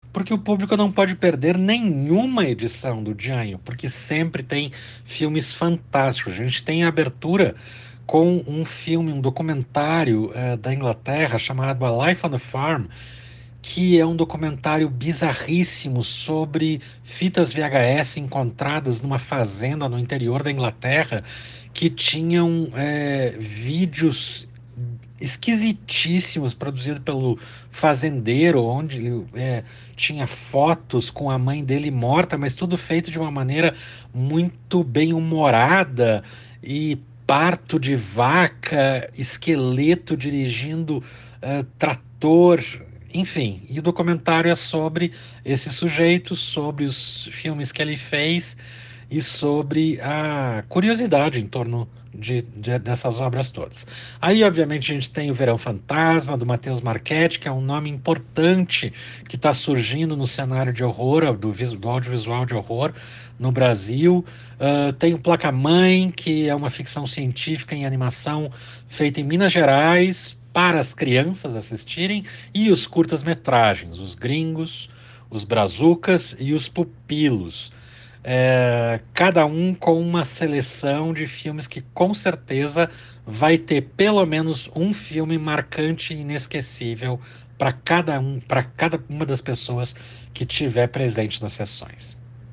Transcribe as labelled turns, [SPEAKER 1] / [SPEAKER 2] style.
[SPEAKER 1] Porque o público não pode perder nenhuma edição do Janho, porque sempre tem filmes fantásticos. A gente tem a abertura com um filme, um documentário da Inglaterra chamado A Life on a Farm, que é um documentário bizarríssimo sobre fitas VHS encontradas numa fazenda no interior da Inglaterra, que tinham vídeos esquisitíssimos produzidos pelo fazendeiro, onde ele tinha fotos com a mãe dele morta, mas tudo feito de uma maneira muito bem humorada, e parto de vaca, esqueleto dirigindo trator, enfim. E o documentário é sobre esse sujeito, sobre os filmes que ele fez e sobre a curiosidade em torno dessas obras todas. Aí, obviamente, a gente tem o Verão Fantasma, do Matheus Marchetti, que é um nome importante que está surgindo no cenário de horror, do audiovisual de horror no Brasil. Tem o Placa-Mãe, que é uma ficção científica em animação feita em Minas Gerais para as crianças assistirem, e os curtas-metragens, os Gringos, os Brazucas e os Pupilos. Cada um com uma seleção de filmes que com certeza vai ter pelo menos um filme marcante e inesquecível para cada uma das pessoas que tiver presente nas sessões.